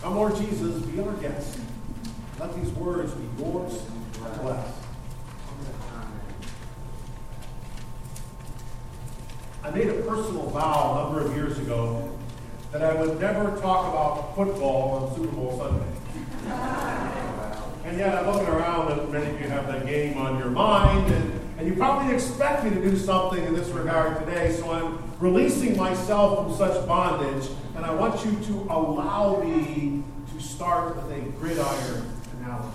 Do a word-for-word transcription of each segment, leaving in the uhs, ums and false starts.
Come, Lord Jesus, be our guest. Let these words be yours and blessed. I made a personal vow a number of years ago that I would never talk about football on Super Bowl Sunday. And yet I'm looking around and many of you have that game on your mind, and, and you probably expect me to do something in this regard today, so I'm releasing myself from such bondage, and I want you to allow me to start with a gridiron analogy.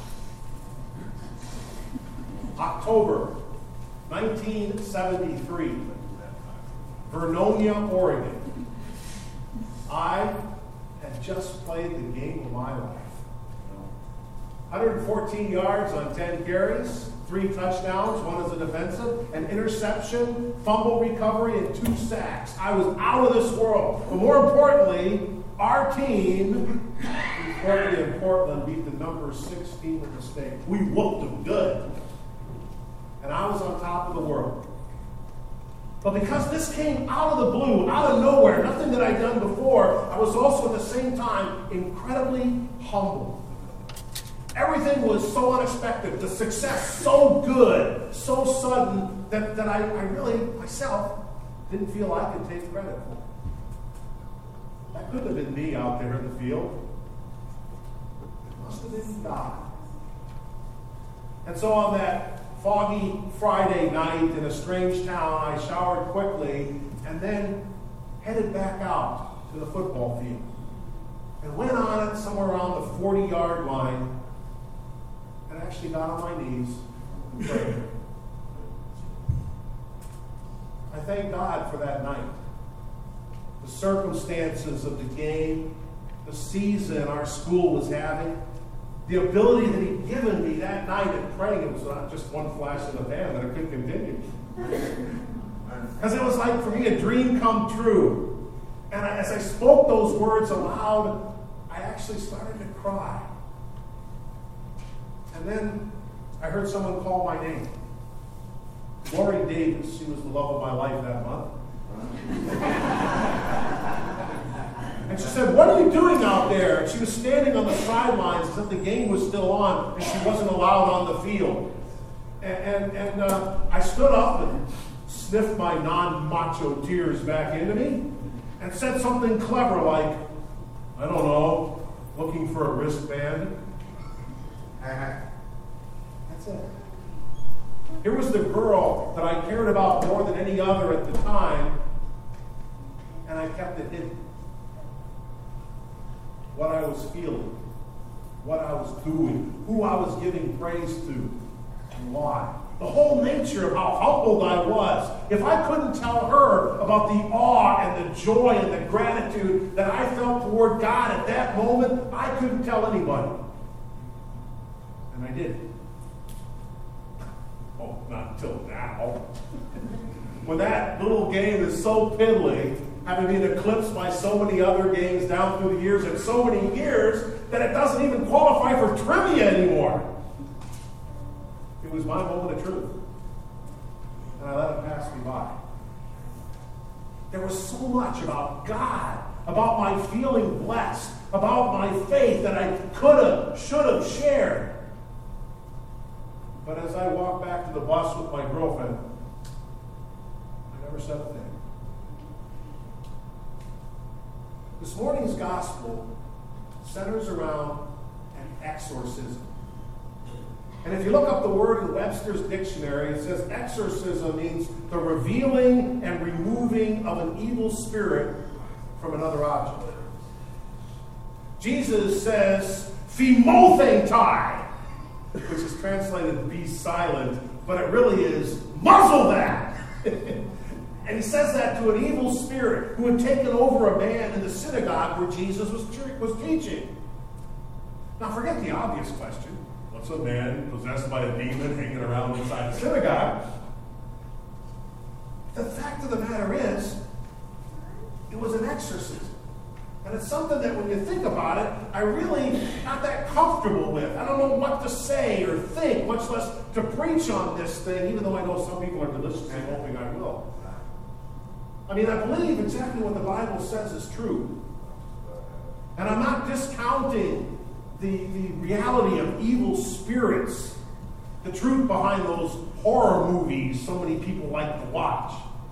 October nineteen seventy-three, Vernonia, Oregon. I had just played the game of my life. one hundred fourteen yards on ten carries, three touchdowns, one as a defensive, an interception, fumble recovery, and two sacks. I was out of this world. But more importantly, our team, Berkeley and Portland, beat the number six team in the state. We whooped them good. And I was on top of the world. But because this came out of the blue, out of nowhere, nothing that I'd done before, I was also at the same time incredibly humbled. Everything was so unexpected, the success so good, so sudden, that, that I, I really, myself, didn't feel I could take credit for it. That couldn't have been me out there in the field. It must have been God. And so on that foggy Friday night in a strange town, I showered quickly and then headed back out to the football field. And went on it somewhere around the forty-yard line, and actually got on my knees and prayed. I thank God for that night. The circumstances of the game, the season our school was having, the ability that He'd given me that night at praying. It was not just one flash in the pan, that it could continue. Because it was like, for me, a dream come true. And I, as I spoke those words aloud, I actually started to cry. And then I heard someone call my name. Lori Davis. She was the love of my life that month. And she said, "What are you doing out there?" And she was standing on the sidelines as if the game was still on and she wasn't allowed on the field. And, and, and uh, I stood up and sniffed my non-macho tears back into me and said something clever like, "I don't know, looking for a wristband." That's it. Here was the girl that I cared about more than any other at the time, and I kept it hidden. What I was feeling, what I was doing, who I was giving praise to, and why. The whole nature of how humbled I was. If I couldn't tell her about the awe and the joy and the gratitude that I felt toward God at that moment, I couldn't tell anybody. And I did. Oh, not until now. When that little game is so piddly, having been eclipsed by so many other games down through the years and so many years that it doesn't even qualify for trivia anymore. It was my moment of truth. And I let it pass me by. There was so much about God, about my feeling blessed, about my faith that I could have, should have shared. But as I walked back to the bus with my girlfriend, I never said a thing. This morning's gospel centers around an exorcism. And if you look up the word in Webster's dictionary, it says exorcism means the revealing and removing of an evil spirit from another object. Jesus says, "Phimothetai," which is translated "be silent," but it really is "muzzle that." And he says that to an evil spirit who had taken over a man in the synagogue where Jesus was, was teaching. Now forget the obvious question. What's a man possessed by a demon hanging around inside a synagogue? The fact of the matter is, it was an exorcism. And it's something that when you think about it, I really not that comfortable with. I don't know what to say or think, much less to preach on this thing, even though I know some people are deliciously hoping I will. I mean, I believe exactly what the Bible says is true. And I'm not discounting the, the reality of evil spirits, the truth behind those horror movies so many people like to watch.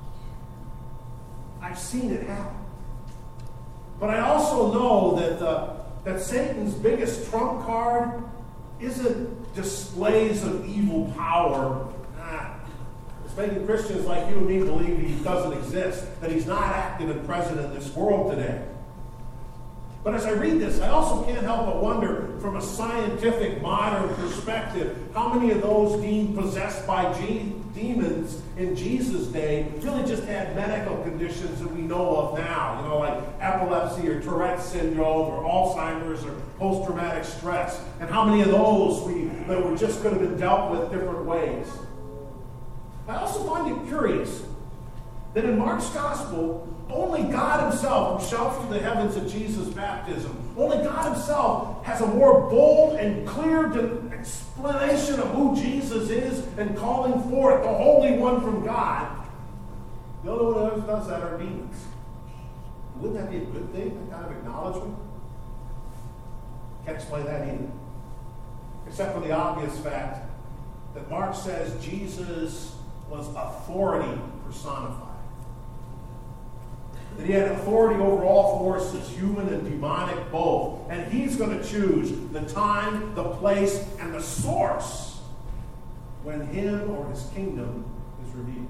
I've seen it happen. But I also know that, uh, that Satan's biggest trump card isn't displays of evil power. Ah, it's making Christians like you and me believe he doesn't exist, that he's not active and present in this world today. But as I read this, I also can't help but wonder, from a scientific, modern perspective, how many of those deemed possessed by G- demons in Jesus' day really just had medical conditions that we know of now, you know, like epilepsy or Tourette's syndrome or Alzheimer's or post-traumatic stress. And how many of those we that were just could have been dealt with different ways. I also find it curious that in Mark's gospel, only God himself, who shouts from the heavens at Jesus' baptism, only God himself has a more bold and clear de- explanation of who Jesus is and calling forth the Holy One from God. The only one who ever does that are demons. Wouldn't that be a good thing, that kind of acknowledgement? Can't explain that either. Except for the obvious fact that Mark says Jesus was authority personified. That he had authority over all forces, human and demonic both. And he's going to choose the time, the place, and the source when him or his kingdom is revealed.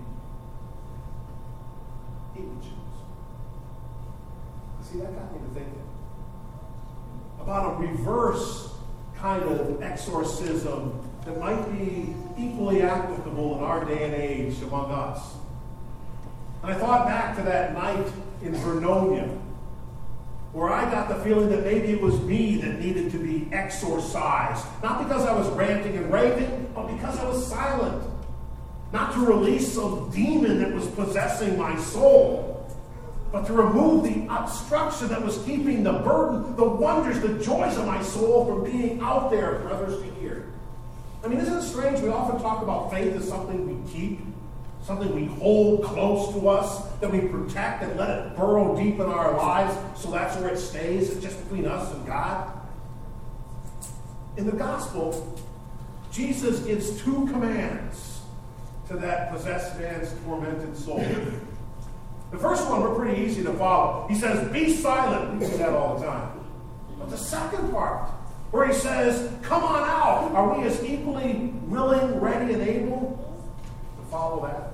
He would choose. See, that got me to thinking about a reverse kind of exorcism that might be equally applicable in our day and age among us. And I thought back to that night in Vernonia, where I got the feeling that maybe it was me that needed to be exorcised. Not because I was ranting and raving, but because I was silent. Not to release some demon that was possessing my soul, but to remove the obstruction that was keeping the burden, the wonders, the joys of my soul from being out there for others to hear. I mean, isn't it strange? We often talk about faith as something we keep, something we hold close to us, that we protect and let it burrow deep in our lives, so that's where it stays. It's just between us and God. In the gospel, Jesus gives two commands to that possessed man's tormented soul. The first one, we're pretty easy to follow. He says, be silent. We do that all the time. But the second part, where he says, come on out, are we as equally willing, ready, and able to follow that?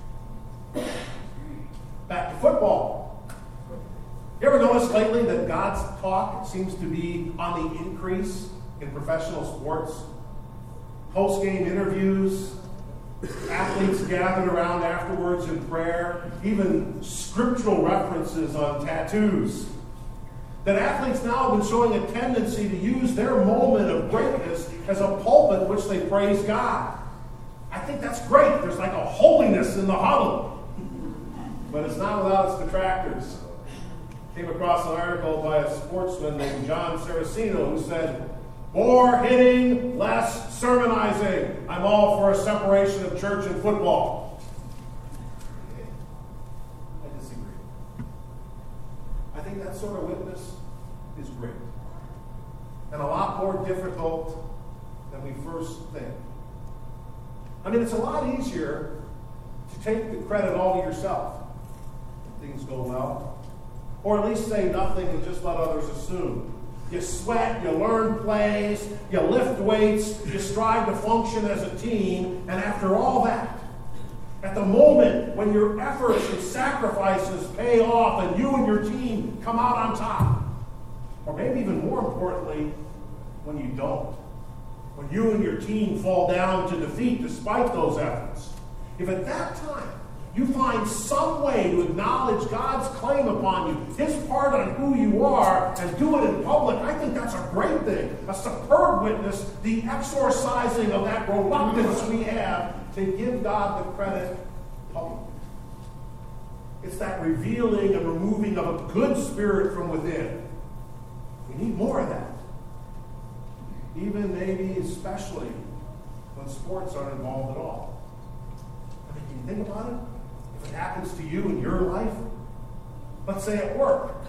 Back to football. You ever noticed lately that God's talk seems to be on the increase in professional sports? Post-game interviews, athletes gathered around afterwards in prayer, even scriptural references on tattoos. That athletes now have been showing a tendency to use their moment of greatness as a pulpit in which they praise God. I think that's great. There's like a holiness in the huddle. But it's not without its detractors. Came across an article by a sportsman named John Saraceno who said, more hitting, less sermonizing. I'm all for a separation of church and football. I disagree. I think that sort of witness is great. And a lot more difficult than we first think. I mean, it's a lot easier to take the credit all to yourself when things go well. Or at least say nothing and just let others assume. You sweat, you learn plays, you lift weights, you strive to function as a team, and after all that, at the moment when your efforts and sacrifices pay off and you and your team come out on top, or maybe even more importantly, when you don't, when you and your team fall down to defeat despite those efforts, if at that time you find some way to acknowledge God's claim upon you, his part on who you are, and do it in public, I think that's a great thing. A superb witness, the exorcising of that reluctance we have to give God the credit publicly. It's that revealing and removing of a good spirit from within. We need more of that. Even maybe especially when sports aren't involved at all. I mean, can you think about it? If it happens to you in your life, let's say at work,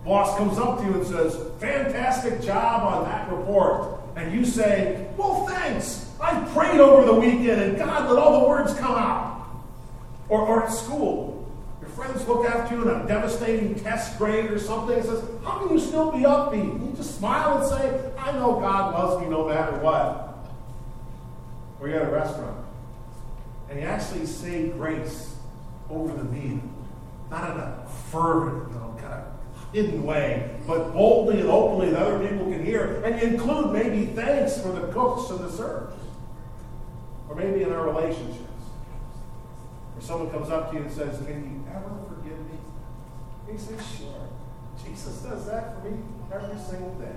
Boss comes up to you and says, fantastic job on that report. And you say, well, thanks. I prayed over the weekend and God let all the words come out. Or, or at school, your friends look after you in a devastating test grade or something and says, how can you still be upbeat? You just smile and say, I know God loves me no matter what. Or you're at a restaurant and you actually say grace over the meal. Not in a fervent, you know, kind of hidden way, but boldly and openly that other people can hear. And you include maybe thanks for the cooks and the servers. Or maybe in our relationships. Or someone comes up to you and says, can you ever forgive me? And you say, sure. Jesus does that for me every single day.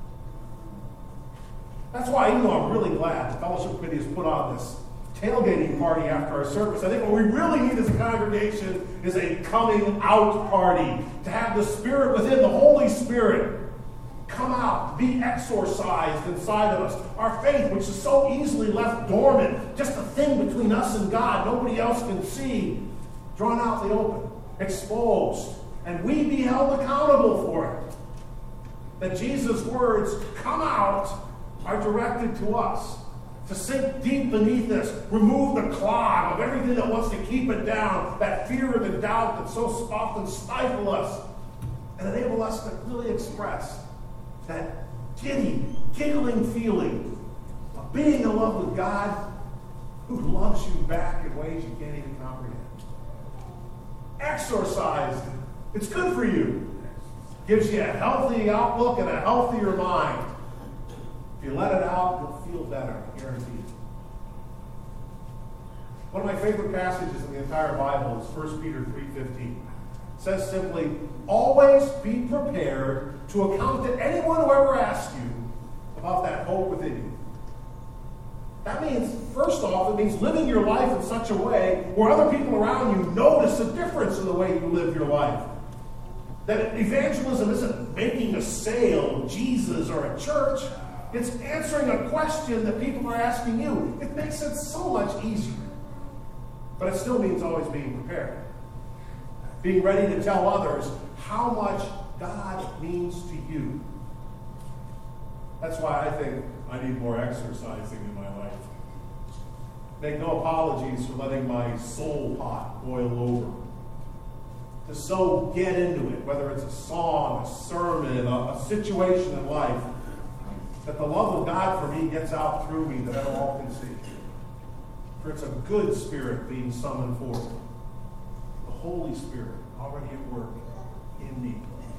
That's why, even though I'm really glad the fellowship committee has put on this tailgating party after our service, I think what we really need as a congregation is a coming out party. To have the Spirit within, the Holy Spirit, come out, be exorcised inside of us. Our faith, which is so easily left dormant, just a thing between us and God, nobody else can see, drawn out in the open, exposed, and we be held accountable for it. That Jesus' words, come out, are directed to us. To sink deep beneath us, remove the clog of everything that wants to keep it down, that fear and the doubt that so often stifle us, and enable us to really express that giddy, giggling feeling of being in love with God who loves you back in ways you can't even comprehend. Exorcise it. It's good for you. Gives you a healthy outlook and a healthier mind. If you let it out, you'll feel better, guaranteed. One of my favorite passages in the entire Bible is First Peter three fifteen. It says simply, always be prepared to account to anyone who ever asks you about that hope within you. That means, first off, it means living your life in such a way where other people around you notice a difference in the way you live your life. That evangelism isn't making a sale of Jesus or a church. It's answering a question that people are asking you. It makes it so much easier. But it still means always being prepared. Being ready to tell others how much God means to you. That's why I think I need more exercising in my life. Make no apologies for letting my soul pot boil over. To so get into it, whether it's a song, a sermon, a, a situation in life, that the love of God for me gets out through me that all can see. For it's a good spirit being summoned forth. The Holy Spirit already at work in me.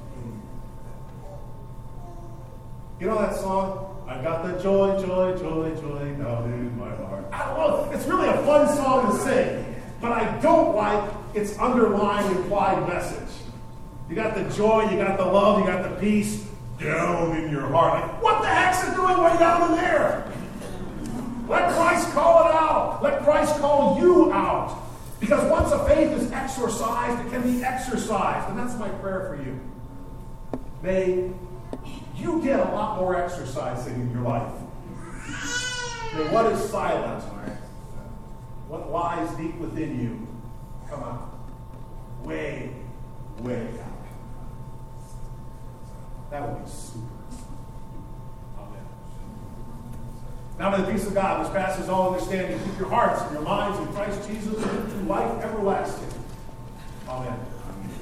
You know that song? I got the joy, joy, joy, joy down in my heart. I love it. It's really a fun song to sing, but I don't like its underlying implied message. You got the joy, you got the love, you got the peace down in your heart. Like, what the heck's it doing way down in there? Let Christ call it out. Let Christ call you out. Because once a faith is exorcised, it can be exercised. And that's my prayer for you. May you get a lot more exercising in your life. May what is silent, what lies deep within you, come out. Way, way out. That would be super. Amen. Now may the peace of God, which passes all understanding, keep your hearts and your minds in Christ Jesus into life everlasting. Amen.